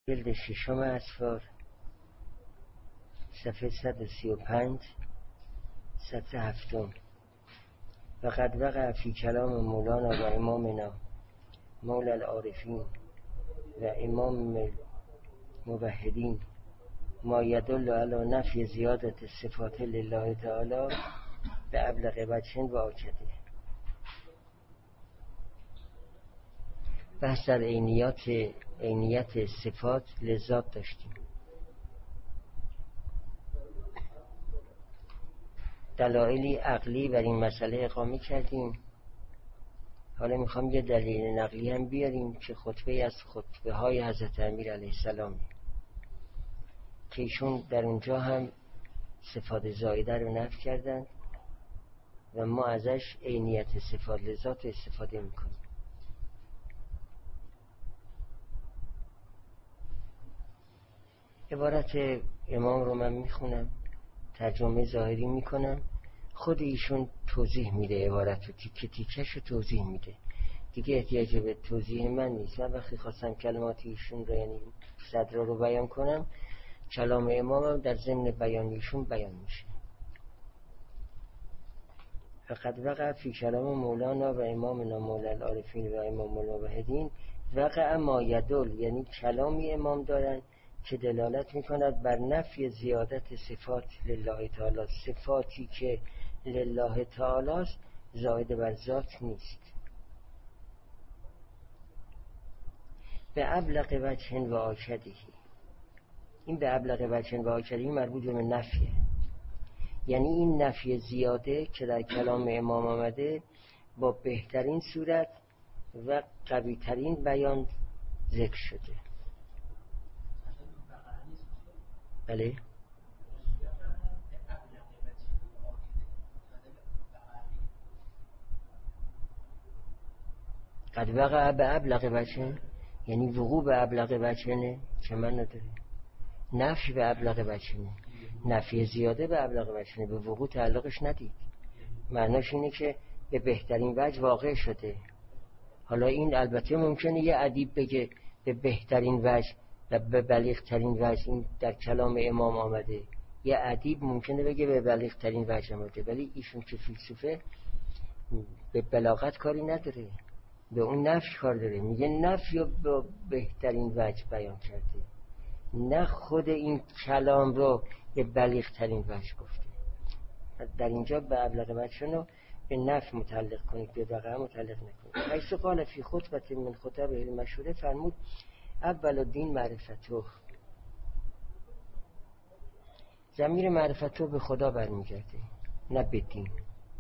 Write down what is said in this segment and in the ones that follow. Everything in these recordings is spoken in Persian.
جلد ششم اسفار، صفحه 135، سطر هفتم. و قد وقع فی کلام مولانا و امامنا مولا العارفین و امام موحدین ما یدل علی نفی زیادت صفات لله تعالی به ابلغ وجه و آکده. بحث در عینیت صفات لذات داشتیم. دلایلی عقلی بر این مسئله اقامه کردیم. حالا میخوام یه دلیل نقلی هم بیاریم که خطبه از خطبه های حضرت امیر علیه السلام که ایشون در اونجا هم صفات زائده رو نفی کردن و ما ازش عینیت صفات لذات استفاده میکنیم. عبارت امام رو من میخونم، ترجمه ظاهری میکنم، خود ایشون توضیح میده، عبارت رو تیکه تیکش رو توضیح میده، دیگه احتیاج به توضیح من نیست. من وقتی خواستم کلمات ایشون رو یعنی صدر رو بیان کنم، کلام امامم در ضمن بیان ایشون بیان میشه. فقط وقع فی کلام مولانا و امامنا مولا العارفین و امام الموحدین وقع ما یدل، یعنی کلامی امام دارن که دلالت میکند بر نفی زیادت صفات لله تعالی، صفاتی که لله تعالی است زائد بر ذات نیست. به ابلغ وجه و آکده، این به ابلغ وجه و آکده مربوط به نفیه، یعنی این نفی زیاده که در کلام امام آمده با بهترین صورت و قوی ترین بیان ذکر شده. بله؟ قد وقع به ابلغ وجه یعنی وقوع به ابلغ وجه نه که من نداره. نفی به ابلغ وجه نه، نفی زیاده به ابلغ وجه نه، به وقوع تعلقش ندید. معناش اینه که به بهترین وجه واقع شده. حالا این البته ممکنه یه ادیب بگه به بهترین وجه و به بلیغ ترین وجه این در کلام امام آمده، یه ادیب ممکنه بگه به بلیغ ترین وجه آمده، ولی ایشون که فیلسوفه به بلاغت کاری نداره، به اون نفی کار داره، میگه نفی رو به بهترین وجه بیان کرده، نه خود این کلام رو به بلیغ ترین وجه گفته. در اینجا به ابلغ وجه رو به نفی متعلق کنید، به وقع متعلق نکنید. حیث قال فی خطبه من خطبه المشهوره، فرمود اول الدین معرفته، ضمیر معرفته به خدا برمیگرده نه به دین،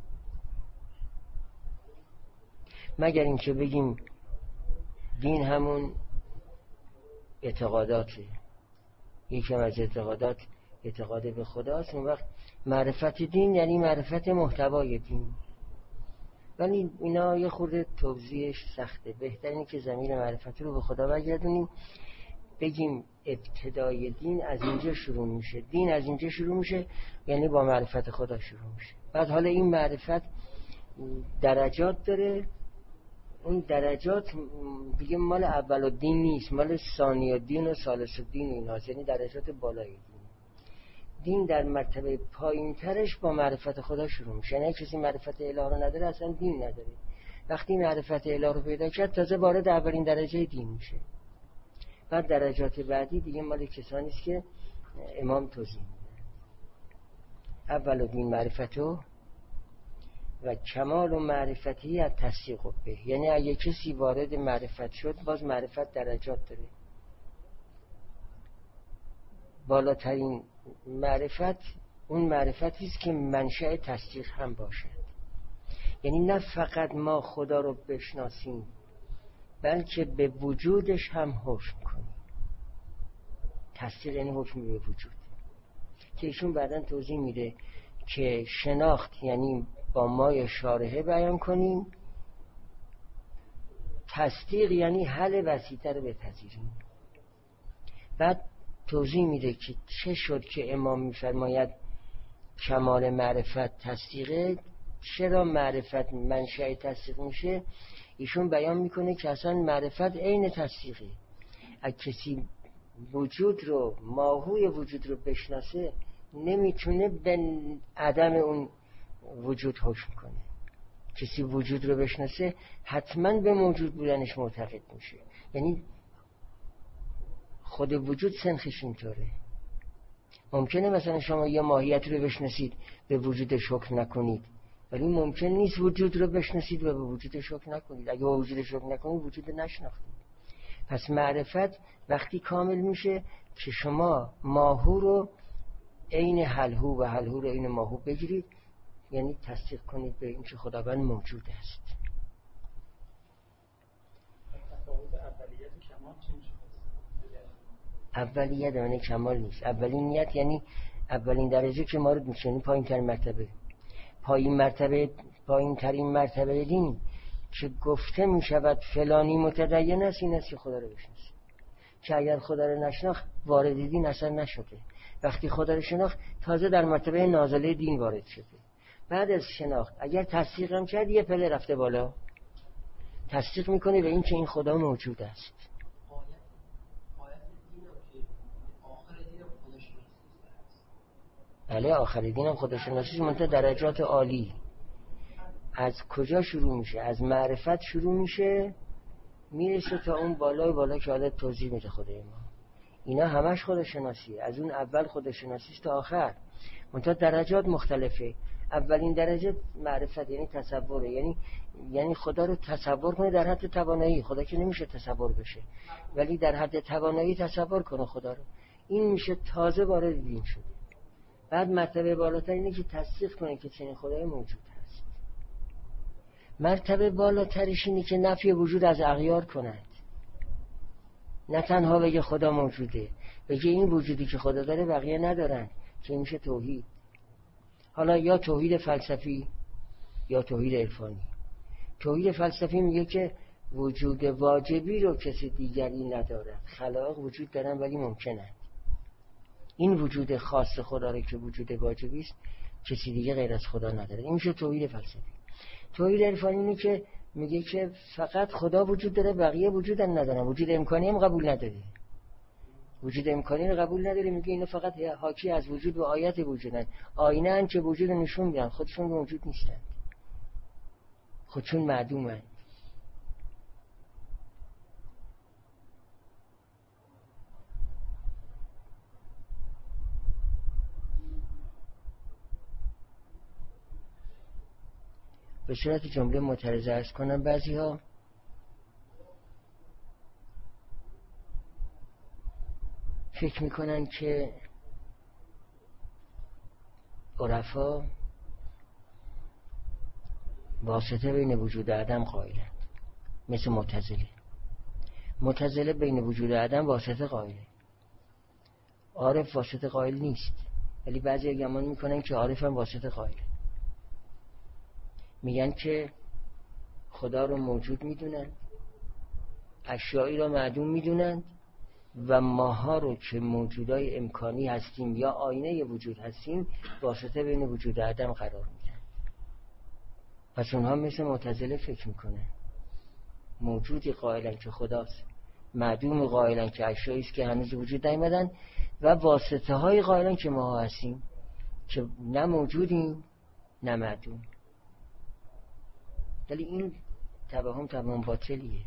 مگر اینکه بگیم دین همون اعتقاداته، یکی از اعتقادات اعتقاد به خداست، اون وقت معرفت دین یعنی معرفت محتوای دین. ولی اینا یه خورده توضیحش سخته، بهترینه که ضمیر معرفت رو به خدا برگردونیم، بگیم ابتدای دین از اینجا شروع میشه، دین از اینجا شروع میشه یعنی با معرفت خدا شروع میشه. بعد حالا این معرفت درجات داره، اون درجات دیگه مال اول الدین نیست، مال ثانی الدین و ثالث الدین ایناست، یعنی درجات بالای دین. دین در مرتبه پایین ترش با معرفت خدا شروع میشه، یعنی کسی معرفت الهی رو نداره اصلا دین نداره. وقتی معرفت الهی رو پیدا کرد تازه وارد اولین درجه دین میشه. بعد درجات بعدی دیگه مال کسانی است که امام توضیح میده. اول الدین معرفتو و کمال و معرفتی از تصدیق به، یعنی اگه کسی وارد معرفت شد باز معرفت درجات داره. بالاترین معرفت اون معرفتی است که منشأ تصدیق هم باشد، یعنی نه فقط ما خدا رو بشناسیم بلکه به وجودش هم حکم کنیم. تصدیق یعنی حکم به وجود که ایشون بعداً توضیح میده که شناخت یعنی با مای شارحه بیان کنیم، تصدیق یعنی حل وسیطه رو بپذیریم. بعد توضیح میده که چه شد که امام میفرماید کمال معرفت تصدیقه، چرا معرفت منشأ تصدیق میشه. ایشون بیان میکنه که اصلا معرفت عین تصدیقه. اگه کسی وجود رو، ماهوی وجود رو بشناسه، نمیتونه به عدم اون وجود حکم کنه. کسی وجود رو بشناسه حتما به موجود بودنش معتقد میشه. یعنی خود وجود سنخش اینطوره. ممکنه مثلا شما یه ماهیت رو بشناسید به وجودش حکم نکنید، ولی ممکن نیست وجود رو بشناسید و به وجودش حکم نکنید. اگه به وجودش حکم نکنید وجود نشناختید. پس معرفت وقتی کامل میشه که شما ماهو رو عین حلهو و حلهو رو عین ماهو بگیرید، یعنی تصدیق کنید به این که خداوند موجود است. اولیت یعنی کمال نیست. اولینیت یعنی اولین درجه که ما رو میشنی پایین ترین مرتبه. پایین ترین مرتبه دین که گفته میشود فلانی متدین است، این است که خدا رو بشناسه. که اگر خدا رو نشناخت وارد دین اصلا نشده. وقتی خدا رو شناخت تازه در مرتبه نازله دین وارد شده. بعد از شناخت اگر تصدیق هم کرد یه پله رفته بالا، تصدیق میکنه به این که این خدا موجود است. بله، آخر دین هم خودشناسی منتها درجات عالی. از کجا شروع میشه؟ از معرفت شروع میشه، میرسه تا اون بالا که حالا توضیح میده خدای ما. اینا همش خودشناسیه. از اون اول خودشناسیست تا آخر، منتها درجات مختلفه. اولین درجه معرفت یعنی تصوره، یعنی خدا رو تصور کنه در حد توانایی. خدا که نمیشه تصور بشه، ولی در حد توانایی تصور کنه خدا رو. این میشه تازه وارد دین شد. بعد مرتبه بالاتر اینه که تصدیق کنه که چنین خدای موجود هست. مرتبه بالاترش اینه که نفی وجود از اغیار کند. نه تنها بگه خدا موجوده، بگه این وجودی که خدا داره بقیه ندارن، که میشه توحید. حالا یا توحید فلسفی یا توحید عرفانی. توحید فلسفی میگه که وجود واجبی رو کسی دیگری ندارد. خلائق وجود دارن ولی ممکنه این وجود خاص خدا رو که وجود واجبی است کسی دیگه غیر از خدا نداره. این میشه توحید فلسفی. توحید عرفانی اینه که میگه که فقط خدا وجود داره، بقیه وجود هم ندارن. وجود امکانی هم قبول نداره. وجود امکانی رو قبول نداره، میگه اینا فقط حاکی از وجود و آیت وجودن. آینه هن که وجود نشون میدن، خودشون موجود نیستن، خودشون معدومن. به صورت جمله معترضه ارز کنم، بعضی ها فکر میکنن که عرفا واسطه بین وجود آدم قائلند، مثل معتزله بین وجود آدم واسطه قائله. عارف واسطه قائل نیست، ولی بعضی ها گمان میکنن که عارف هم واسطه قائله. میگن که خدا رو موجود میدونن، اشیایی رو معدوم میدونن و ماها رو که موجودای امکانی هستیم یا آینه وجود هستیم واسطه بین وجود آدم قرار میدن. پس اونها مثل معتزله فکر میکنن موجودی قائلن که خداست، معدوم قائلن که اشیایی است که هنوز وجود نیامدن، و واسطه های قائلن که ما هستیم که نه موجودیم نه معدوم. ولی این توهم باطلیه.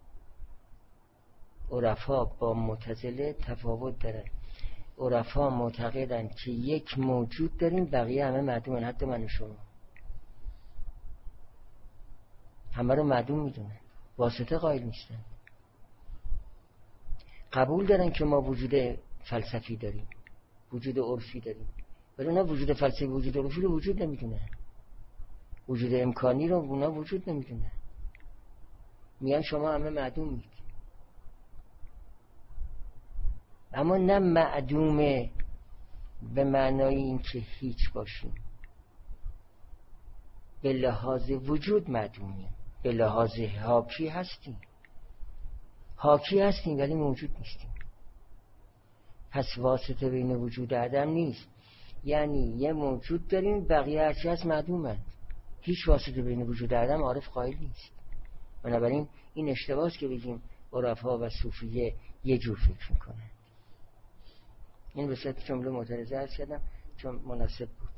عرفا با معتزله تفاوت داره. عرفا معتقدن که یک موجود داریم، بقیه همه معدومن، حتی من و شما همه رو معدوم میدونن، واسطه قائل نیستن. قبول دارن که ما وجود فلسفی داریم، وجود عرفی داریم، ولی اونا وجود فلسفی وجود عرفی رو وجود نمیدونن، وجود امکانی رو اونا وجود نمیدونن. میگن شما همه معدومید. اما نه معدومه به معنای این که هیچ باشیم. به لحاظ وجود معدومیم، به لحاظ حاکی هستیم ولی موجود نیستیم. پس واسطه بین وجود عدم نیست، یعنی یه موجود داریم، بقیه هرچی هست معدومند. هیچ واسطه بین وجود عدم عارف قائل نیست. بنابراین این اشتباهه که بگیم عرفا و صوفیه یه جور فکر میکنن. این به صورت جمله معترضه عرض کردم چون مناسب بود.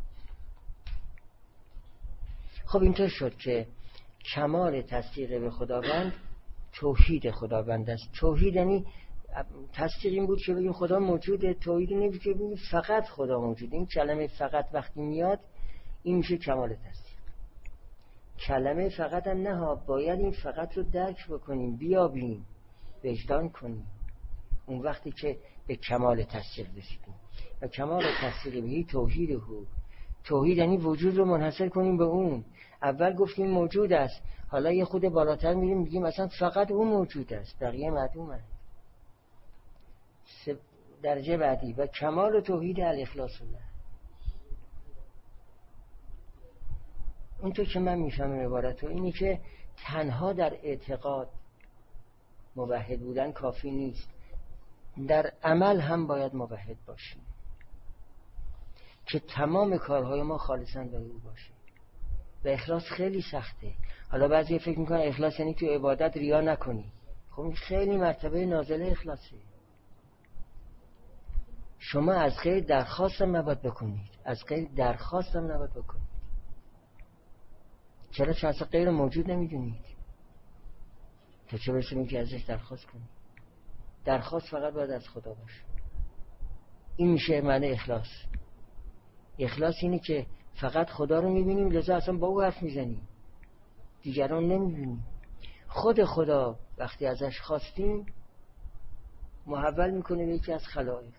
خب اینطور شد که کمال تصدیق به خداوند توحید خداوند است. توحید یعنی تصدیق این بود که بگیم خدا موجوده. توحید نمیشه که بگیم فقط خدا موجوده. این کلمه فقط وقتی میاد این میشه کمال تصدیق. کلمه فقط هم نه ها، باید این فقط رو درک بکنیم، بیابیم، وجدان کنیم، اون وقتی که به کمال تصدیق رسیدیم. و کمال تصدیق بهی توحید هو. توحید یعنی وجود رو منحصر کنیم به اون. اول گفتیم موجود است، حالا یه خود بالاتر میریم میگیم مثلا فقط اون موجود است، بقیه معدوم است. درجه بعدی و کمال توحید الاخلاص الله. اونطور که من میفهمم عبارت رو اینی که تنها در اعتقاد موحد بودن کافی نیست، در عمل هم باید موحد باشیم که تمام کارهای ما خالصاً به او باشه. و اخلاص خیلی سخته. حالا بعضی فکر میکنن اخلاص یعنی تو عبادت ریا نکنی. خب این خیلی مرتبه نازله اخلاصه. شما از غیر درخواستم نباید بکنید، از غیر درخواستم نباید بکنید. چرا؟ چون اصلا غیر موجود نمیدونید تا چه برسیم که ازش درخواست کنید. درخواست فقط باید از خدا باشه. این میشه معنی اخلاص. اخلاص اینه که فقط خدا رو میبینیم، لذا اصلا با او حرف میزنیم، دیگران نمیبینیم. خود خدا وقتی ازش خواستیم محول میکنه به یکی از خلائق.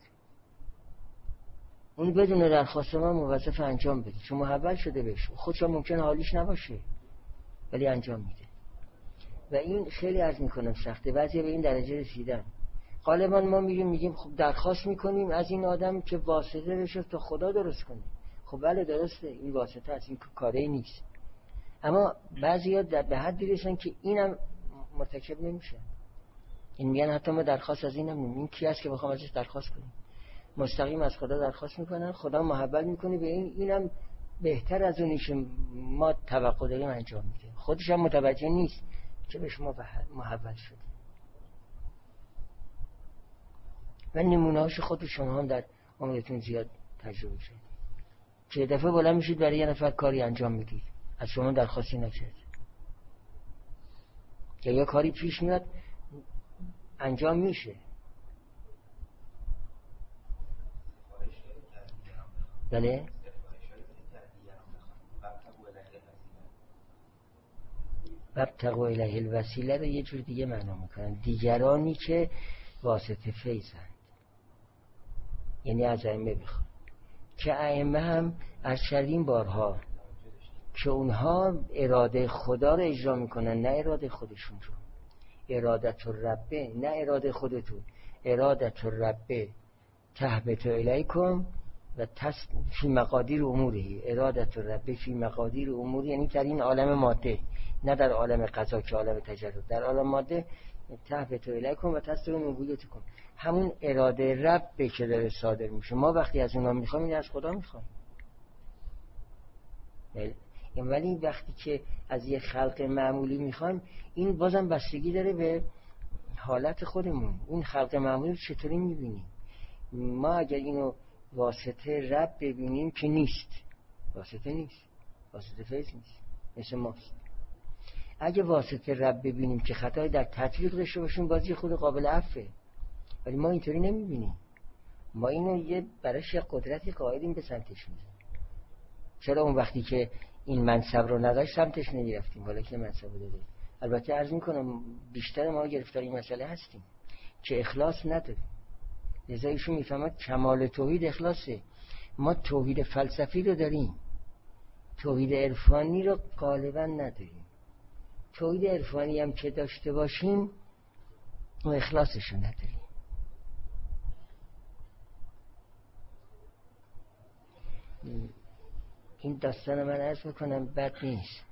اون بدون درخواست ما موظف انجام بده چون محول شده بهش. خودش ممکنه حالیش نباشه ولی انجام میده. و این خیلی عرض میکنم سخته. بعضی به این درجه رسیدن. غالبا ما میگیم خب درخواست میکنیم از این آدم که واسطه بشه تا خدا درست کنه. خب بله درسته، این واسطه از این کاری نیست. اما بعضیا به حدی رسن که اینم مرتکب نمیشه. این میگن حتی ما درخواست از اینم نمیدیم. این کی است که بخوام ازش درخواست کنیم؟ مستقیم از خدا درخواست میکنن، خدا محول میکنه به اینم بهتر از اونی که ما توقع داریم انجام میده. خودش هم متوجه نیست که به شما محول شده. و نمونه‌هاش خود شما هم در عمرتون زیاد تجربه شده که دفعه بلند میشید برای یه نفر کاری انجام میدید، از شما درخواستی نکرد، یا یه کاری پیش میاد انجام میشه. بله؟ وابتغوا الیه الوسیله رو یه جور دیگه معنا میکنن، دیگرانی که واسطه فیضند، یعنی از ائمه بخواد که ائمه هم از چندین بارها که اونها اراده خدا رو اجرا میکنن، نه اراده خودشون رو. ارادت الرب، نه اراده خودتون. ارادت الرب تهبط الیکم و فی مقادیر اموره. ارادت الرب فی مقادیر اموره یعنی در این عالم ماده، نه در عالم قضا که عالم تجرد. در عالم ماده تهبط الیکم و تستر نبویتکم، همون اراده رب که داره صادر میشه. ما وقتی از اونا میخوایم این از خدا میخوایم. ولی وقتی که از یه خلق معمولی میخوایم این بازم بستگی داره به حالت خودمون. این خلق معمولی رو چطوری میبینیم؟ ما اگر اینو واسطه رب ببینیم که نیست، واسطه نیست، واسطه فیض نیست، مثل ماست. اگه واسطه رب ببینیم که خطای در تطبیق داشته باشیم بازی خود قابل عفوه، ولی ما اینطوری نمیبینیم. ما اینو یه برایش یه قدرتی قائلیم به سمتش میزنیم. چرا اون وقتی که این منصب رو نداشت سمتش نمیرفتیم، حالا که منصب رو داده؟ البته عرض میکنم بیشتر ما گرفتار این مسئله هستیم که اخلاص نداریم. لذا ایشون میفهمد کمال توحید اخلاصه. ما توحید فلسفی رو داریم، توحید عرفانی رو غالبا نداریم. توحید عرفانی هم که داشته باشیم و اخلاصش رو نداریم. این داستان من عرض میکنم بد نیست.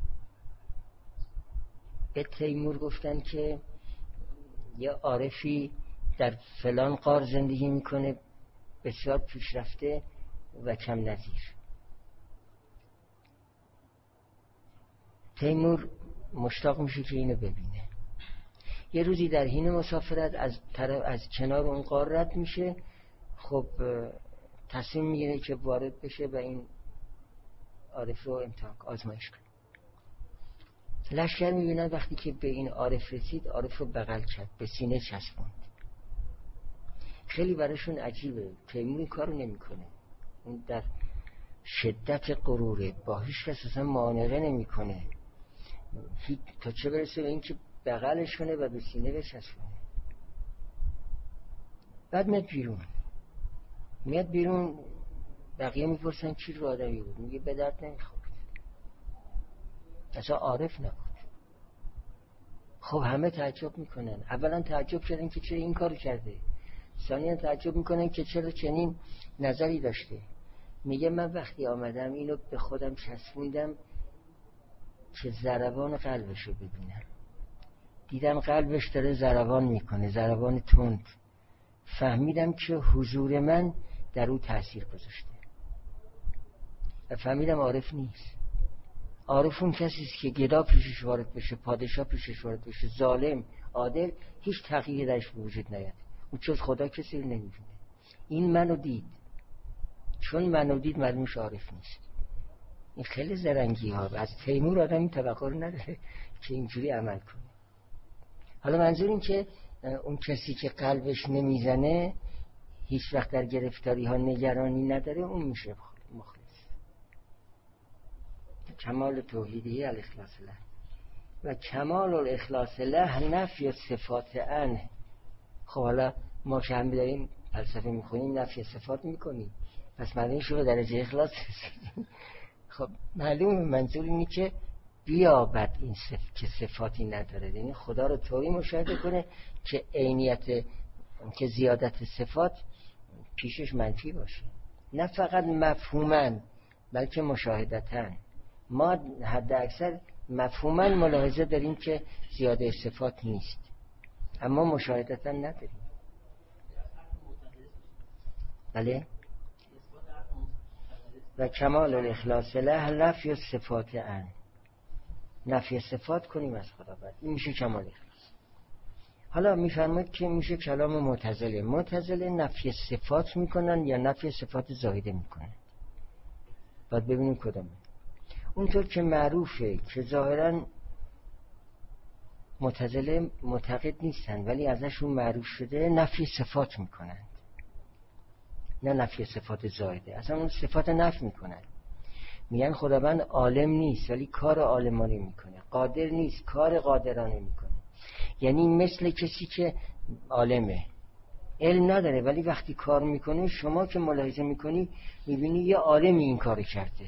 به تیمور گفتن که یه عارفی در فلان غار زندگی میکنه، بسیار پیشرفته و کم نظیر. تیمور مشتاق میشه که اینو ببینه. یه روزی در حین مسافرت از کنار اون غار رد میشه، خب تصمیم میگیره که وارد بشه و این عارف رو امتحان آزمایش کنه. لشکر میبینن وقتی که به این عارف رسید، عارف رو بغل کرد، به سینه چسبوند. خیلی براشون عجیبه. تیمور این کارو نمیکنه. اون در شدت غروره، با هیچ کس اصلا معانقه نمیکنه، تا چه برسه به این که بغلش کنه و به سینه بچسبونه. بعد میاد بیرون. بقیه میپرسن چی رو آدمی بود؟ میگه به درد نمیخورد، اصلا عارف نبود. خب همه تعجب میکنن. اولا تعجب کردن که چرا این کارو کرده، ثانیا تعجب میکنن که چرا چنین نظری داشته. میگه من وقتی آمدم اینو به خودم چسبوندم که ضربان قلبشو ببینم. دیدم قلبش داره ضربان میکنه، ضربان تند. فهمیدم که حضور من در او تأثیر گذاشته و فهمیدم عارف نیست. عارف اون کسی است که گدا پیشش وارد بشه، پادشاه پیشش وارد بشه، ظالم، عادل، هیچ تغییری درش وجود نیاد. اون جز خدا کسی رو نمیبینه. این منو دید، چون منو دید معلومش عارف نیست. این خیلی زرنگی ها. از تیمور آدم این توقع رو نداره که اینجوری عمل کنه. حالا منظور این که اون کسی که قلبش نمیزنه، هیچ وقت در گرفتاری ها نگرانی نداره، اون میشه مخلص. کمال توحیدی الاخلاص له و کمال الاخلاص له نفی صفات عنه. خب حالا ما که هم داریم فلسفه میخونیم نفی صفات میکنیم، پس معلومه شو به درجه اخلاص رسیدیم. خب معلومه منظور اینه که بیابد این که صفاتی نداره، یعنی خدا رو طوری مشاهده کنه که عینیت، که زیادت صفات پیشش منفی باشه، نه فقط مفهوماً بلکه مشاهدتاً. ما حد اکثر مفهوماً ملاحظه داریم که زیاده صفات نیست، اما مشاهدتاً نداریم. بله؟ و کمال الاخلاص له نفی صفات عنه. نفی صفات کنیم از خدا، بعد این میشه کمال اخلاص. حالا میفرماید که میشه کلام معتزله. معتزله نفی صفات میکنن یا نفی صفات زائده میکنن؟ باید ببینیم کدومه. اونطور که معروفه که ظاهرا معتزله معتقد نیستن، ولی ازشون معروف شده نفی صفات میکنن، نه نفی صفات زائده. اصلا اون صفات نفی میکنن. میگن خداوند عالم نیست ولی کار عالمانه میکنه، قادر نیست کار قادرانه میکنه. یعنی مثل کسی که عالمه، علم نداره، ولی وقتی کار میکنه شما که ملاحظه میکنی میبینی یه عالمی این کار کرده.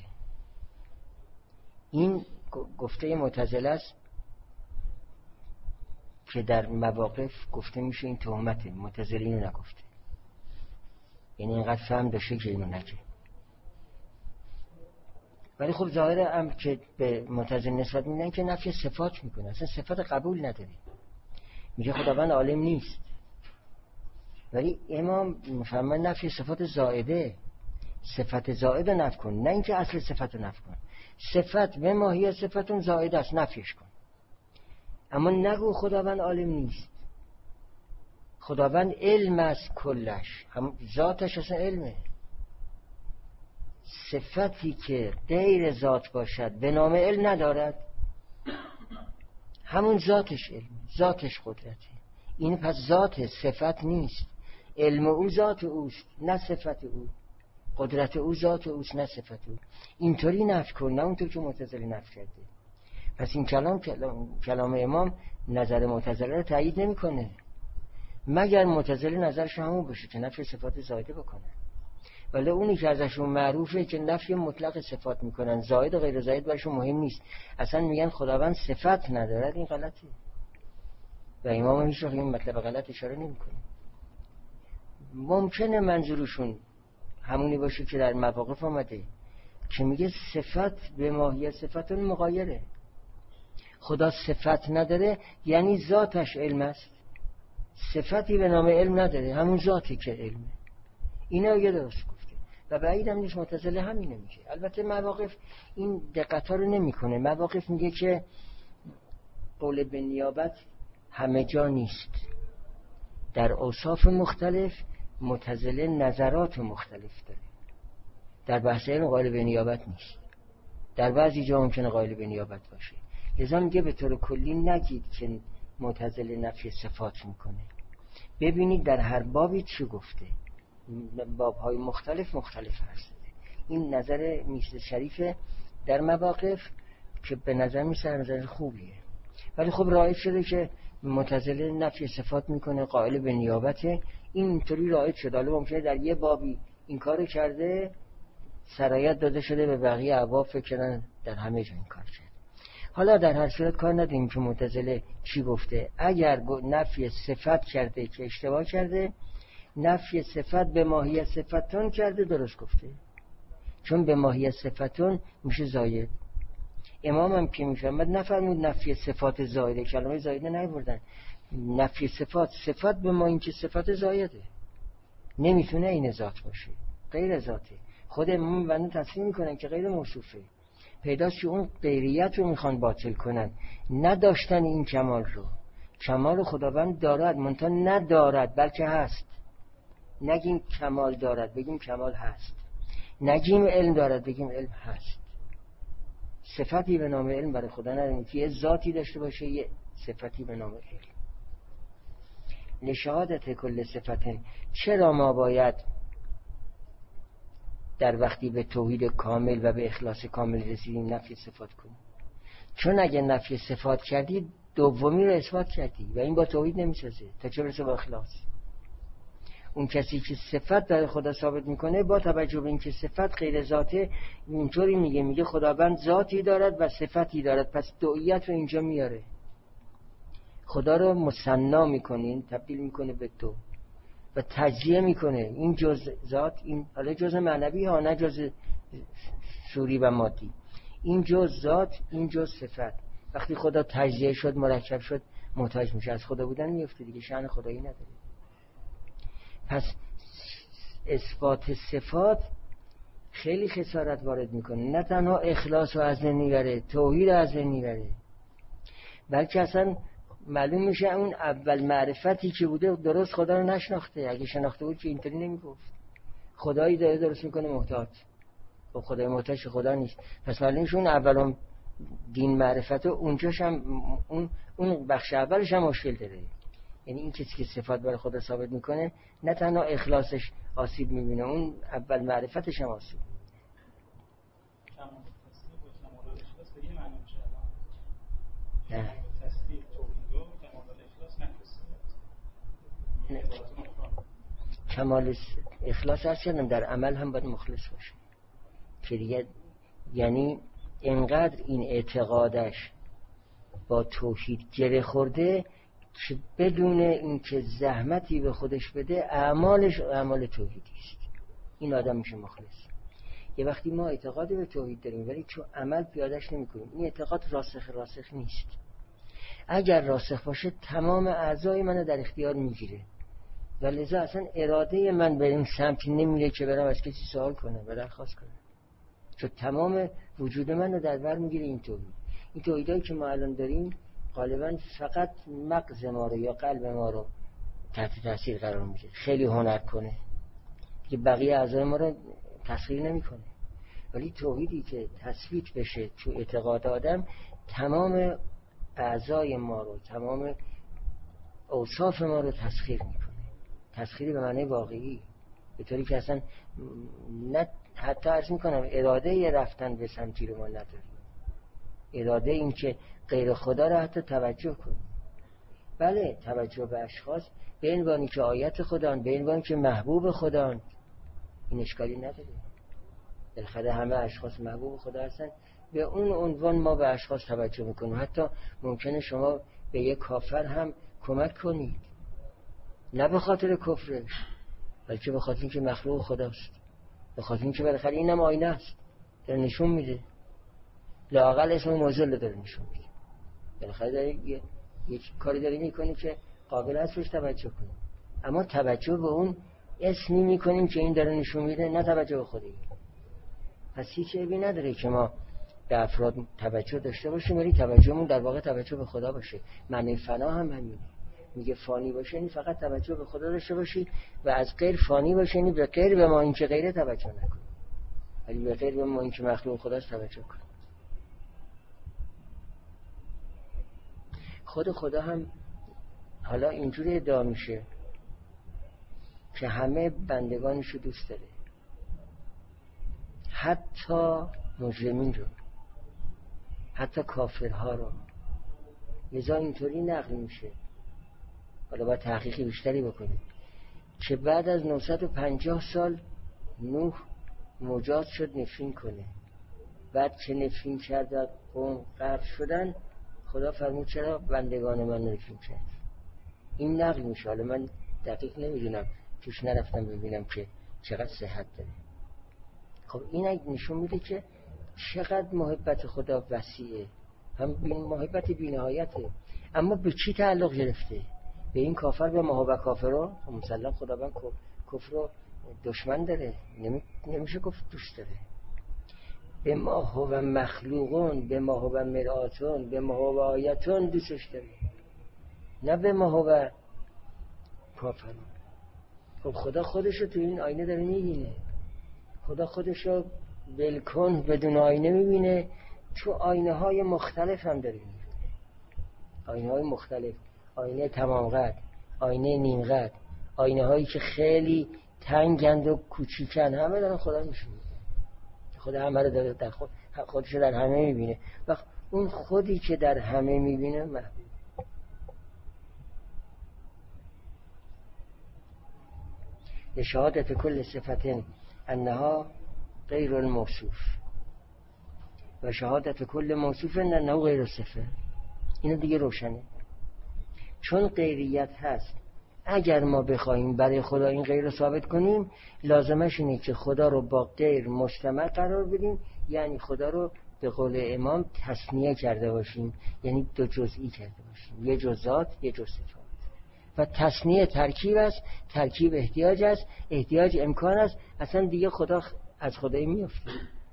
این گفته معتزله است که در مواقف گفته میشه این تهمته. معتزله اینو نگفته، یعنی اینقدر فهم داشته که اینو نگه. ولی خب ظاهر امر که به معتزله نسبت میدن که نفی صفات میکنه، اصلا صفات قبول نداره. میگه خداوند عالم نیست، ولی امام میفرماید نفی صفات زائده. صفت زائده نفی کن، نه اینکه اصل صفت رو نفی کن. صفت به ماهی صفتون زائده است، نفیش کن. اما نگو خداوند عالم نیست. خداوند علم است کلش، هم ذاتش اصلا علمه. صفتی که غیر ذات باشد به نام علم ندارد، همون ذاتش علم، ذاتش قدرته. این پس ذات صفت نیست. علم او ذات اوست نه صفت او، قدرت او ذات اوست نه صفت او. اینطوری نفی کن، نه اونطور که معتزله نفی کرده. پس این کلام امام نظر معتزله رو تایید نمیکنه، مگر معتزله نظرش همون باشه که نفی صفات زائده بکنه. ولی اونی که ازشون معروفه که نفی مطلق صفات میکنن، زائد و غیر زائد برشون مهم نیست، اصلا میگن خداوند صفت ندارد، این غلطه. و امام هیچ وقت این مطلب غلط اشاره نمیکنه. ممکنه منظورشون همونی باشه که در مواقف آمده که میگه صفت به ماهیت صفتون مغایره. خدا صفت نداره یعنی ذاتش علم است، صفتی به نام علم نداره، همون ذاتی که علمه. اینا یه درست گفته و بعید هم نیست معتزله همینه میگه. البته مواقف این دقتا رو نمیکنه. مواقف میگه که قول به نیابت همه جا نیست، در اوصاف مختلف معتزله نظرات مختلف داره. در بحث علم قائل به نیابت نیست، در بعضی جا ممکنه قائل به نیابت باشه. لذا میگه به طور کلی نگید که معتزله نفی صفات میکنه، ببینید در هر بابی چی گفته. بابهای مختلف هست. این نظر میرزا شریفه در مواقف که به نظر میسه نظر خوبیه، ولی خب رایج شده که معتزله نفی صفات میکنه، قائل به نیابته. اینطوری رایج شده. حالا ممکنه در یه بابی این کارو کرده، سرایت داده شده به بقیه ابواب، فکر کردن در همه جا این کار کرده. حالا در هر صورت کار نداریم که معتزله چی گفته. اگر نفی صفت کرده که اشتباه کرده، نفی صفت به ماهیت صفتون کرده درست گفته، چون به ماهیت صفتون میشه زاید. امام هم که میفهمد نفرمود نفی صفات زایده، کلمه زایده نیوردن. نفی صفت به ما این که صفت زایده، نمیتونه این ذات باشه، غیر ذاته. خود امام بنده تصمیم میکنن که غیر موصوفه. پیداست که اون غیریت رو میخوان باطل کنن، نداشتن این کمال رو. کمال خداوند دارد، منتها ندارد بلکه هست. نگیم کمال دارد، بگیم کمال هست. نگیم علم دارد، بگیم علم هست. صفتی به نام علم برای خدا نداریم که یه ذاتی داشته باشه، یه صفتی به نام علم. لشهادت کل صفتن، چرا ما باید در وقتی به توحید کامل و به اخلاص کامل رسیدیم نفی صفات کنیم؟ چون اگه نفی صفات کردی دومی رو اثبات کردی و این با توحید نمیسازه. تا چه برسه با اخلاص؟ اون کسی که صفت برای خدا ثابت میکنه با توجه به اینکه صفت غیر ذاته، اینطوری میگه خداوند ذاتی دارد و صفتی دارد، پس دوئیت رو اینجا میاره. خدا رو مثنا میکنین، تبدیل میکنه به دو و تجزیه میکنه. این جز ذات، این حالا جز معنوی ها، نه جز صوری و مادی. این جز ذات، این جز صفت. وقتی خدا تجزیه شد، مرکب شد، محتاج میشه، از خدا بودن میفته دیگه، شأن خدایی نداره. پس اثبات صفات خیلی خسارت وارد میکنه. نه تنها اخلاص رو از بین میبره، توحید رو از بین میبره، بلکه اصلا معلوم میشه اون اول معرفتی که بوده درست خدا رو نشناخته. اگه شناخته بود که اینطوری نمیگفت. خدایی داره درست میکنه محتاج، خب خدای محتاج خدا نیست. پس معلوم میشه اون اولم دین معرفت اونجاش هم اون بخش اولش هم مشکل داره. یعنی این کسی که صفات برای خدا ثابت میکنه نه تنها اخلاصش آسیب میبینه، اون اول معرفتش هم آسیب میبینه. نه. کمال اخلاص هست کردم در عمل هم باید مخلص باشه که دیگه، یعنی اینقدر این اعتقادش با توحید گره خورده که بدون اینکه زحمتی به خودش بده اعمالش اعمال توحیدی است. این آدم میشه مخلص. یه وقتی ما اعتقادی به توحید داریم ولی چون عمل پیادهش نمی‌کنیم، این اعتقاد راسخ نیست. اگر راسخ باشه تمام اعضای منو در اختیار میگیره و لذا اصلا اراده من به این سمت نمیره که برم از کسی سوال کنم و درخواست کنم، چون تمام وجود منو در بر میگیره این توحید. این توحیدایی که ما الان داریم غالبا فقط مغز ما رو یا قلب ما رو تحت تاثیر قرار میده، خیلی هنر کنه که بقیه اعضای ما رو تسخیر نمیکنه. ولی توحیدی که تثبیت بشه تو اعتقاد آدم، تمام اعضای ما رو، تمام اوصاف ما رو تسخیر میکنه. تسخیری به معنی واقعی، به طوری که اصلا نه حتی عرض میکنم اراده یه رفتن به سمتی رو ما نداریم. اراده این که غیر خدا رو حتی توجه کنیم. بله توجه به اشخاص به عنوانی که آیت خدان، به عنوانی که محبوب خدان، این اشکالی نداره. بالاخره همه اشخاص محبوب خدا هستن، به اون عنوان ما به اشخاص توجه میکنیم. حتی ممکنه شما به یک کافر هم کمک کنید، نه به خاطر کفرش بلکه به خاطر اینکه مخلوق خداست، به خاطر اینکه بالاخره اینم آینه است، داره نشون میده، لااقل اسم موزل داره نشون میده. بالاخره داره یک کاری داره میکنه که قابل است بهش توجه کنیم، اما توجه به اون اسمی میکنیم که این داره نشون میده، نه توجه به خودی. پس هیچ عیبی نداره که ما به افراد توجه داشته باشیم، ولی توجهمون در واقع توجه به خدا باشه. معنی فنا هم همینه. میگه فانی باشه یعنی فقط توجه به خدا داشته باشی و از غیر فانی باشه یعنی به غیر به ما این که غیره توجه نکن، ولی به غیر به ما این که مخلوق خداست توجه کن. خدا هم حالا اینجوری ادعا میشه که همه بندگانشو دوست داره، حتی مجرمین رو، حتی کافرها رو. لذا اینطوری نقل میشه، حالا باید تحقیقی بیشتری بکنیم، که بعد از 950 سال نوح مجاز شد نفرین کنه. بعد که نفرین کرد و قوم غرق شدن، خدا فرمود چرا بندگان من نفرین کرد. این نقل میشه، حالا من دقیق نمیدونم، توش نرفتم ببینم که چقدر صحت داره. خب این نشون میده که چقدر محبت خدا وسیعه، هم محبت بی‌نهایته. اما به چی تعلق گرفته؟ به این کافر، به ما و کافرها؟ مسلم خداوند کفر رو دشمن داره، نمیشه گفت دوست داره. به ما هو مخلوقون، به ما هو مرآتون، به ما هو آیتون دوستش داره، نه به ما هو کافرون. خب خدا خودشو تو این آینه داره میبینه، خدا خودشو بالکن بدون آینه میبینه، تو آینه های مختلف هم داره میبینه، آینه های مختلف، آینه تمام قد، آینه نیم قد، آینه هایی که خیلی تنگند و کوچیکن، همه دارن خدا میشونه. خدا همه رو داره در خودشو در همه میبینه. و اون خودی که در همه میبینه محبوب. لشهادت کل صفت انها غیر الموصوف و شهادت کل موصوف انه غیر صفه. اینو دیگه روشنه، چون غیریت هست. اگر ما بخوایم برای خدا این غیر رو ثابت کنیم، لازمش اینه که خدا رو با غیر مجتمع قرار بدیم، یعنی خدا رو به قول امام تثنیه کرده باشیم، یعنی دو جزئی کرده باشیم، یه جز ذات یه جز صفات. و تثنیه ترکیب است، ترکیب احتیاج است، احتیاج امکان است، اصلا دیگه خدا از خدایی میفته.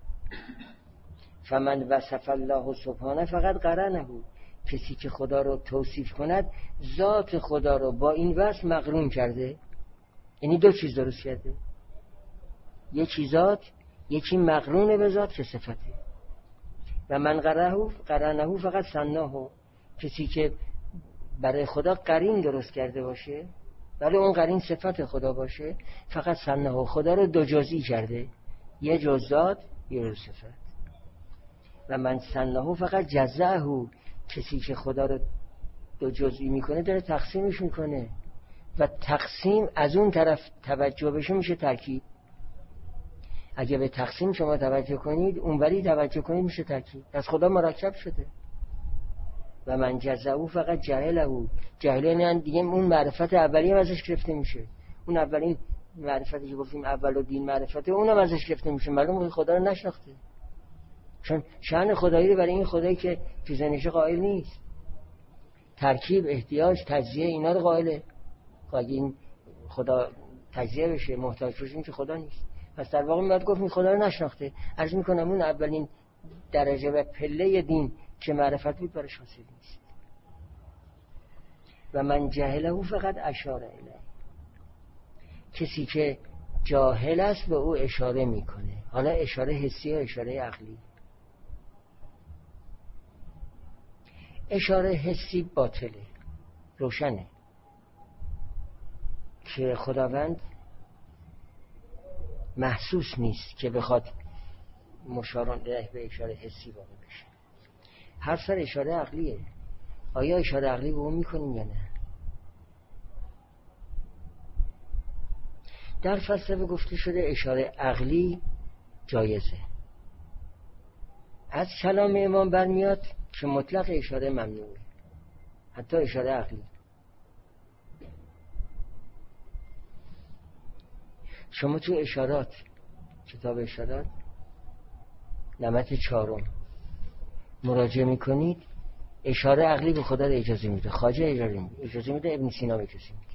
فمن وصف الله سبحانه فقط قرنه، کسی که خدا رو توصیف کند ذات خدا رو با این وصف مقرون کرده، یعنی دو چیز درست کرده، یکی ذات یکی مقرون به ذات که صفته. و من قرنه فقط سناه، کسی که برای خدا قرین درست کرده باشه ولی اون قرین صفت خدا باشه، فقط سناه، خدا رو دو جزئی کرده، یه جز ذات یه جز صفت. و من سناه فقط جزعه، کسی که خدا رو دو جزئی میکنه داره تقسیمش میکنه و تقسیم از اون طرف توجه بشه میشه ترکیب. اگه به تقسیم شما توجه کنید اونوری توجه کنید میشه ترکیب. از خدا مرکب شده. و من جزعه فقط جهله، جهله دیگه اون معرفت اولی هم ازش گرفته میشه، اون اولین معرفتی که گفتیم اول و دین معرفته اونم ازش گرفته میشه، معلومه خدا رو نشناخته، چون شأن خدایی رو برای این خدایی که تو ذهنش قائل نیست. ترکیب، احتیاج، تجزیه اینا رو قائله. اگه این خدا تجزیه بشه محتاج بشه این که خدا نیست. پس در واقع میاد گفت این خدا رو نشناخته. عرض میکنم اون اولین درجه و پله دین که معرفت بود برای حاصل نیست. و من جهله فقط اشاره الیه، کسی که جاهل است به او اشاره میکنه، حالا اشاره حسی و اشاره عقلی. اشاره حسی باطله، روشنه که خداوند محسوس نیست که بخواد مشارون به اشاره حسی واقع بشه. هر سر اشاره عقلیه. آیا اشاره عقلی به اون میکنیم یا نه؟ در فلسفه گفته شده اشاره عقلی جایزه. از کلام امام برمیاد که مطلق اشاره ممنوعه، حتی اشاره عقلی. شما تو اشارات، کتاب اشارات نمط 4 مراجعه میکنید، اشاره عقلی به خدا اجازه میده، خواجه اجازه میده، ابن سینا اجازه میده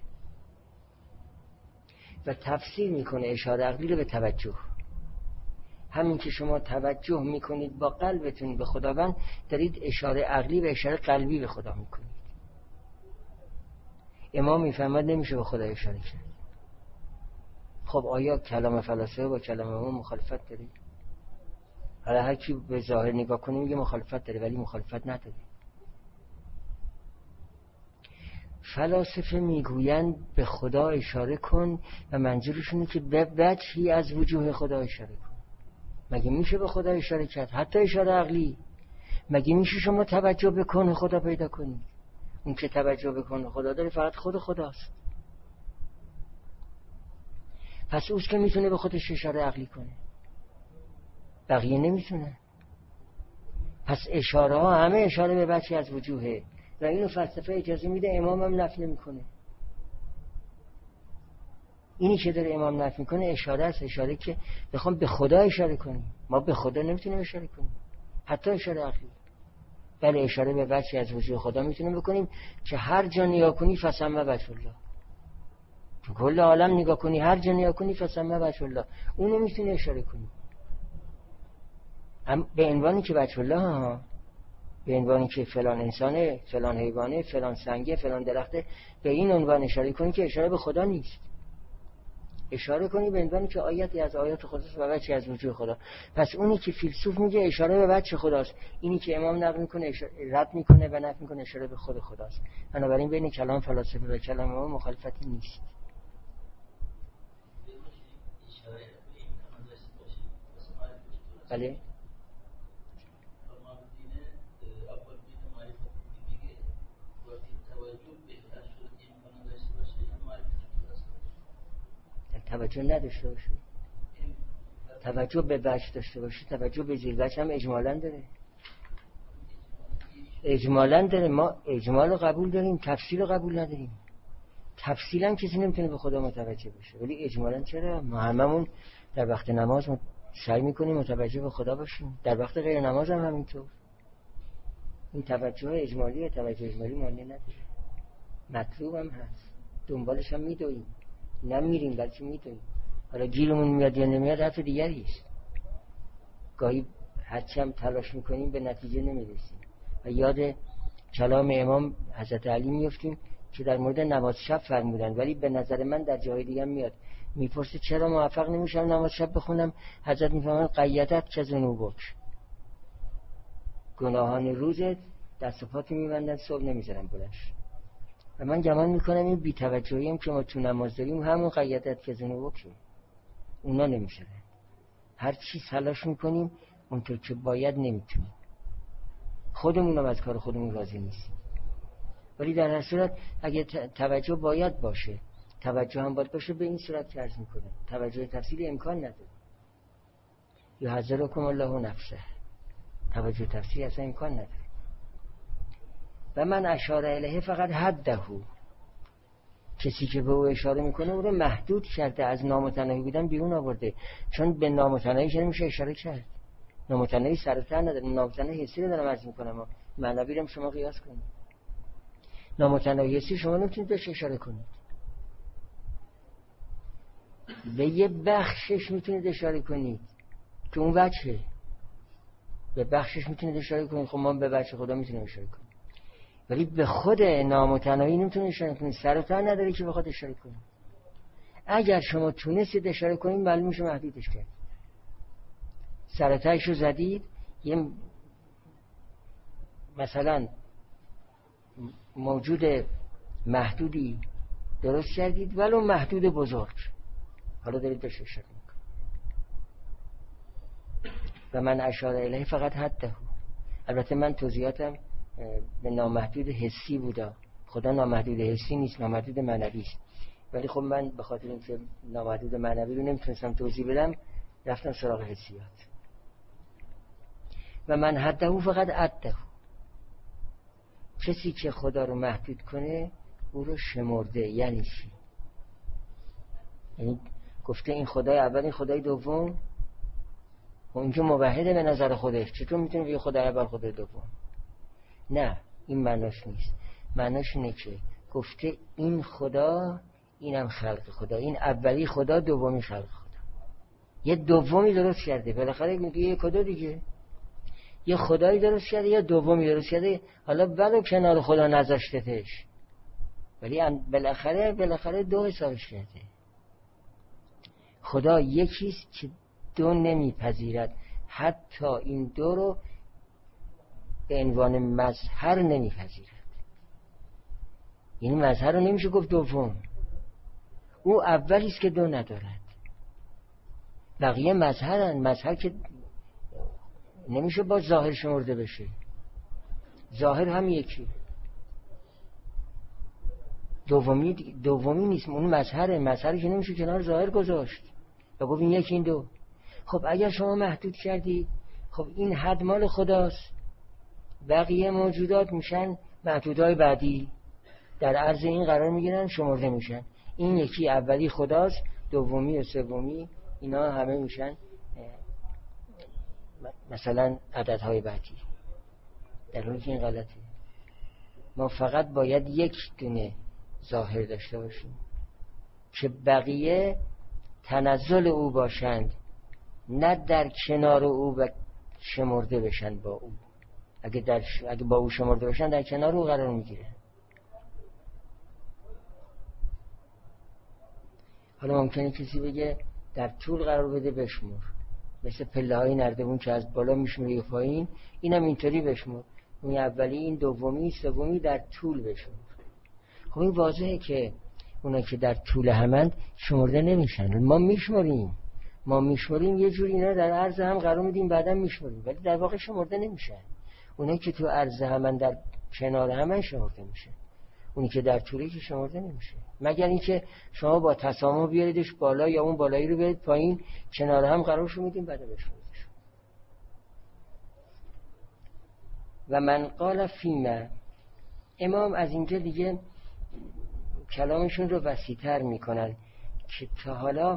و تفسیر میکنه اشاره عقلی رو به توجه. همین که شما توجه میکنید با قلبتون به خداوند، دارید اشاره عقلی و اشاره قلبی به خدا میکنید. امام میفهمد نمیشه به خدا اشاره کرد. خب آیا کلام فلاسفه با کلام امام مخالفت داره؟ حالا هر کی به ظاهر نگاه کنه میگه مخالفت داره، ولی مخالفت نداره. فلاسفه میگویند به خدا اشاره کن و منظورشونه که به وجهی از وجوه خدا اشاره کن. مگه میشه به خدا اشاره کرد؟ حتی اشاره عقلی. مگه میشه شما توجه به کن خدا پیدا کنید؟ اون که توجه به کن خدا داره فقط خود خداست. پس اوست که میتونه به خودش اشاره عقلی کنه، بقیه نمیتونه. پس اشاره ها همه اشاره به وجهی از وجوهه و اینو فلسفه اجازه میده، امام هم نفی نمیکنه. اینی که داره امام نفی میکنه اشاره است، اشاره که بخوام به خدا اشاره کنیم. ما به خدا نمیتونیم اشاره کنیم، حتی اشاره عقلی. بله اشاره به وجهی از وجوه خدا میتونیم بکنیم که هر جا نگاه کنی فسمه وجه الله، تو کل عالم نگاه کنی هر جا نگاه کنی فسمه وجه الله، اونو میتونی اشاره کنی. هم به عنوانی که وجه الله ها، به عنوانی که فلان انسانه، فلان حیوانه، فلان سنگه، فلان درخته، به این عنوان اشاره کنی که اشاره به خدا نیست. اشاره کنی به عنوانی که آیتی از آیات خداست و وجهی از وجوه خدا. پس اونی که فیلسوف میگه اشاره به وجه خداست، اینی که امام نقل میکنه رد میکنه و نفی میکنه اشاره به خود خداست. بنابراین بین کلام فلاسفه و کلام امام مخالفتی نیست. بله توجه نداشته باشه، توجه به وجه داشته باشه، توجه به زیر وجه هم اجمالاً داره. اجمالاً داره. ما اجمال رو قبول داریم، تفصیل رو قبول نداریم. تفصیل هم کسی نمیتونه به خدا متوجه بشه، ولی اجمالاً چرا؟ ما هممون در وقت نماز سعی میکنیم متوجه به خدا باشیم، در وقت غیر نماز هم همینطور. این توجه اجمالی، توجه اجمالی معنی نداره، مطلوب هم هست، دنبالش هم میدویم، نمیریم بلکه میدویم. حالا گیرمون میاد یا نمیاد حرف دیگری است. گاهی هرچی هم تلاش میکنیم به نتیجه نمیرسیم. و یاد کلام امام حضرت علی میفتیم که در مورد نماز شب فرمودن، ولی به نظر من در جای دیگه میاد. میپرسه چرا موفق نمیشم نماز شب بخونم؟ حضرت میفهمن قیدت که ذنوبک، گناهان روزت دست و پات میبندن، صبح نمیذارن بلنش. و من گمان میکنم این بی‌توجهی هم که ما تو نماز داریم همون قیدت که ذنوبک، اونا نمیشه. هر چی تلاش میکنیم اونطور که باید نمیتونیم، خودمون هم از کار خودمون راضی نیستیم. ولی در هر صورت اگه توجه باید باشه، توجه هم باید باشه به این صورت که عرض میکنه توجه تفصیلی امکان نداره. یحذرکم الله نفسه، توجه تفصیلی اصلا امکان نداره. و من اشاره الیه فقط حده، کسی که به او اشاره میکنه او رو محدود کرده، از نامتناهی بودن بیرون آورده. چون به نامتناهی که نمیشه اشاره کرد، نامتناهی سرتر نداره، نامتناهی حسی رو دارم عرض میکنم، معنوی رو شما قیاس کنید. نامتناهی حسی شما نمیتونید بهش اشاره کنید، به یه بخشش میتونید اشاره کنید که اون وجهه، به بخشش میتونید اشاره کنید. خب ما به وجه خدا میتونیم اشاره کنیم، ولی به خود نامتناهی نمیتونید اشاره کنید، سرتر نداره که بخواد اشاره کنید. اگر شما تونستید اشاره کنید معلوم میشه محدودش کرد، سرترش رو زدید، یه مثلا موجود محدودی درست کردید ولو محدود بزرگ، حالا دارید بهش اشاره میکنید. و من اشاره الیه فقط حده. البته من توضیحاتم به نامحدود حسی بوده، خدا نامحدود حسی نیست، نامحدود معنوی است. ولی خب من به خاطر اینکه نامحدود معنوی رو نمیتونستم توضیح بدم رفتم سراغ حسیات. و من حده فقط عده، کسی که خدا رو محدود کنه او رو شمرده. یعنی چی؟ یعنی گفته این خدای اول، این خدای دوم، اونجا موحده به نظر خودش، چطور میتونه بگه خدای اول خدای دوم؟ نه، این معناش نیست. معناش اینه که گفته این خدا، اینم خلق خدا، این اولی خدا، دومی خلق خدا. یه دومی درست کرده، بالاخره میگه یه خدا دیگه، یه خدایی درست کرده یا دومی درست کرده. حالا ولو کنار خدا نذاشتهش، ولی بالاخره دو حسابش کرده. خدا یکیست که دو نمیپذیرد، حتی این دو رو به عنوان مظهر نمیپذیرد. یعنی مظهر رو نمیشه گفت دوم، او اولیست که دو ندارد. بقیه مظهرن، مظهر که نمیشه با ظاهر شمرده بشه، ظاهر هم یکی، دومی نیست، اون مظهری که نمیشه کنار ظاهر گذاشت و گفت این یکی این دو. خب اگر شما محدود کردی، خب این حد مال خداست، بقیه موجودات میشن محدودهای بعدی، در عرض این قرار میگیرن، شمرده میشن. این یکی اولی خداست، دومی و سومی اینا همه میشن مثلا عددهای بعدی، در حالی که این غلطه. ما فقط باید یک دونه ظاهر داشته باشیم که بقیه تنزل او باشند، نه در کنار او و شمرده بشن با او. اگه با او شمرده بشن در کنار او قرار میگیره. حالا ممکنه کسی بگه در طول قرار بده بشمر، مثل پله های نردبون که از بالا میشموری پایین، اینم اینطوری بشمر، اون اولی، این دومی، سومی در طول بشمر. خب این واضحه که اونا که در طول همند شمرده نمیشن. ما میشمریم یه جوری اینا در عرض هم قرار میدیم، بعدم میشمریم، ولی در واقع شمرده نمیشن. اونا که تو عرض همند در کنار همند شمرده میشه، اونی که در طولی که شمرده نمیشه، مگر اینکه شما با تسامح بیاریدش بالا یا اون بالایی رو بیارید پایین، کنار هم قرارشو میدیم، بعد بشمریدش. و من قال فیما، امام از اینجا دیگه کلامشون رو وسیع‌تر میکنن که تا حالا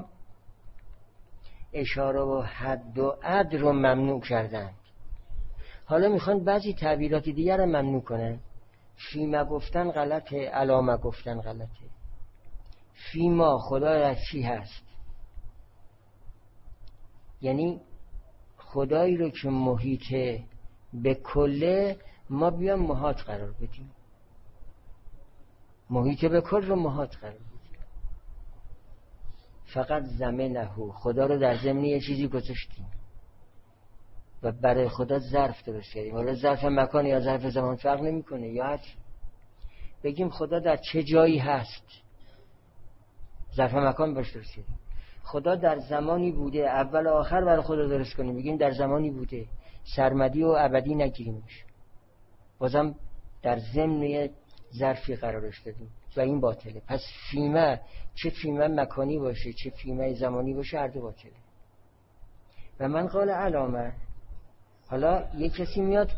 اشاره و حد و عد رو ممنوع کردن، حالا میخوان بعضی تعبیرات دیگر رو ممنوع کنن. فیما گفتن غلطه، علامه گفتن غلطه. فیما خدا از چی هست؟ یعنی خدایی رو که محیط به کله، ما بیام محاط قرار بدیم، محیط به کل رو محاط قرار بدیم. فقط زمینه، خدا رو در ضمن یه چیزی گذاشتیم و برای خدا ظرف درست کردیم. حالا ظرف مکان یا ظرف زمان فرق نمیکنه، یا هر بگیم خدا در چه جایی هست، ظرف مکان باش درست کردیم. خدا در زمانی بوده، اول و آخر برای خدا درست کنیم، بگیم در زمانی بوده، سرمدی و ابدی نگیریمش، بازم در ضمن ظرفی قرارش دادیم و این باطله. پس فیمه، چه فیمه مکانی باشه چه فیمه زمانی باشه، هر دو باطله. و من قال علامه، حالا یک کسی میاد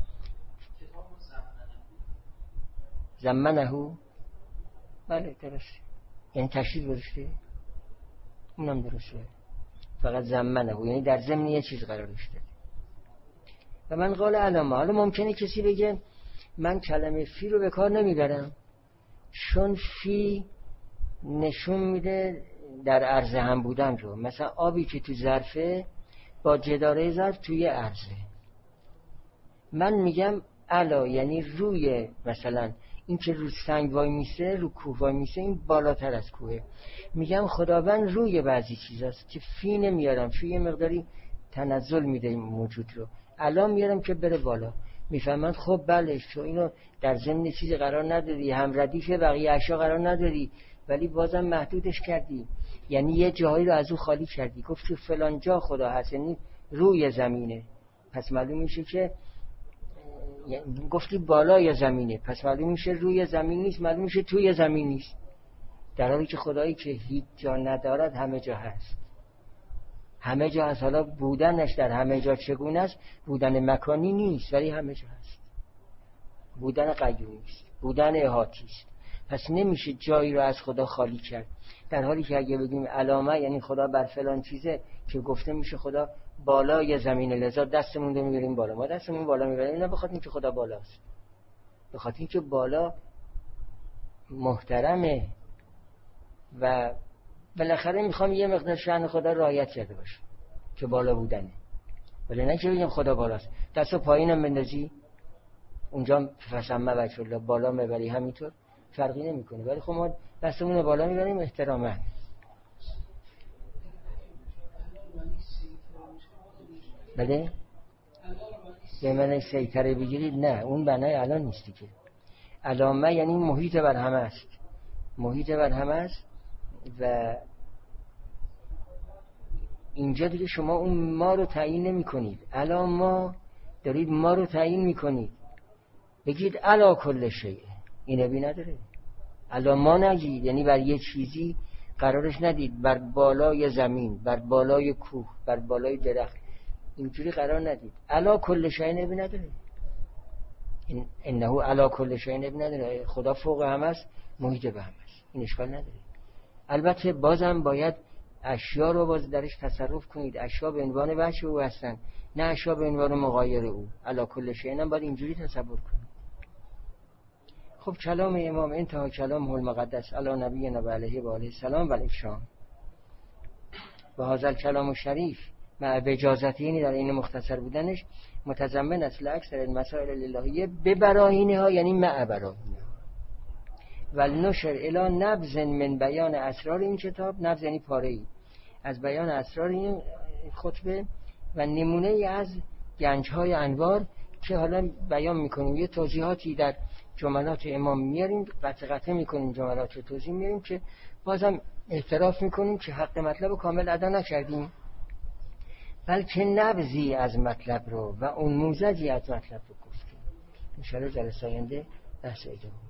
زمنهو، بله درسته، یعنی تشدید گذاشته، اونم درسته، فقط زمنهو یعنی در ضمن یه چیز قرارش داده. و من قال علامه، حالا ممکنه کسی بگه من کلمه فی رو به کار نمیبرم، چون فی نشون میده در عرض هم بودن رو، مثلا آبی که تو ظرفه با جداره ظرف توی عرضه. من میگم علا یعنی روی، مثلا این که رو سنگ وای میسه، رو کوه وای میسه، این بالاتر از کوه. میگم خداوند روی بعضی چیزاست که فی نمیارم، فی یه مقداری تنزل میده این موجود رو، علا میارم که بره بالا. میفهمند خب بله تو اینو در ضمن چیزی قرار نداری، هم ردیف بقیه اشیا قرار نداری، ولی بازم محدودش کردی، یعنی یه جایی رو از او خالی کردی، گفتی فلان جا خدا هست، یعنی روی زمینه، پس معلوم میشه که گفتی بالای زمینه، پس معلوم میشه روی زمین نیست، معلوم میشه توی زمین نیست، در حالی که خدایی که هیچ جا ندارد همه جا هست، همه جا هست. حالا بودنش در همه جا چگونه است؟ بودن مکانی نیست، ولی همه جا هست، بودن قیومی است، بودن احاطی است. پس نمیشه جایی رو از خدا خالی کرد، در حالی که اگه بگیم علامه یعنی خدا بر فلان چیزه، که گفته میشه خدا بالای زمین، لذا دستمون رو میبریم بالا، ما دستمون بالا میبریم، نه بخاطر اینکه خدا بالاست، بخاطر اینکه بالا محترمه و بالاخره میخوام یه مقدار شأن خدا رعایت کرده باشه که بالا بودنه، ولی نه که بگیم خدا بالاست، دستو پایینم بندازی اونجا فسمه بچه الله بالا میبری همینطور، فرقی نمیکنه، ولی خب ما دستمون رو بالا میبریم احتراما. بله به معنی سیطره بگیرید، نه اون بنای الان نیستی که. علامه یعنی محیط بر همه است، محیط بر همه است و اینجا دیگه شما اون ما رو تعیین نمی کنید. الان ما دارید ما رو تعیین می کنید، بگید علا کل شیء، این ابی نداره. الان ما نگید، یعنی بر یه چیزی قرارش ندید، بر بالای زمین، بر بالای کوه، بر بالای درخت، اینجوری قرار ندید. علا کل شیء ابی نداره، انه علا کل شیء ابی نداره. خدا فوق همه است، محیط به همه است، این اشکال نداره. البته بازم باید اشیا رو باز درش تصرف کنید. اشیا به عنوان وجه او هستن، نه اشیا به عنوان مغایر او. علا کل شیء هم باید اینجوری تصور کنید. خب کلام امام انتها کلام المقدس علی نبینا و علیه و آله السلام و الافشام و هذا الکلام الشریف مع اجازته، یعنی در این مختصر بودنش متضمن است اکثر المسائل الالهیه به براهینها، یعنی مع براهینها و نشر الی نبذ من بیان اسرار این کتاب. نبذ یعنی پاره‌ای از بیان اسرار این خطبه و نمونه از گنج‌های انوار که حالا بیان می‌کنیم. یه توضیحاتی در جملات امام میاریم، قطعه می‌کنیم، جملات رو توضیح میاریم که بازم اعتراف می‌کنیم که حق مطلب رو کامل ادا نکردیم، بلکه نبذی از مطلب رو و اون موزجی از مطلب رو گفتیم. ان شاء الله جلسه آینده بحث ادامه